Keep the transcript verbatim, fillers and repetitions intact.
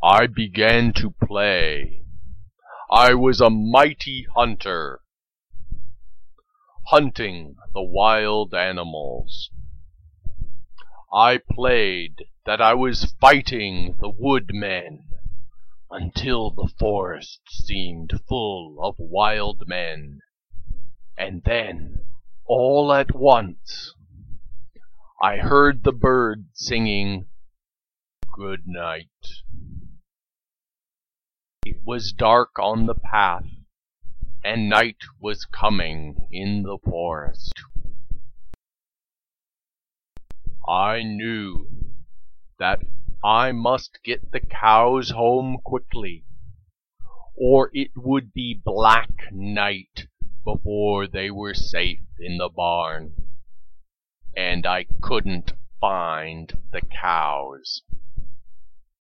I began to play. I was a mighty hunter, hunting the wild animals. I played that I was fighting the woodmen, until the forest seemed full of wild men. And then, all at once, I heard the bird singing, "Good night." It was dark on the path, and night was coming in the forest. I knew that I must get the cows home quickly, or it would be black night before they were safe in the barn, and I couldn't find the cows.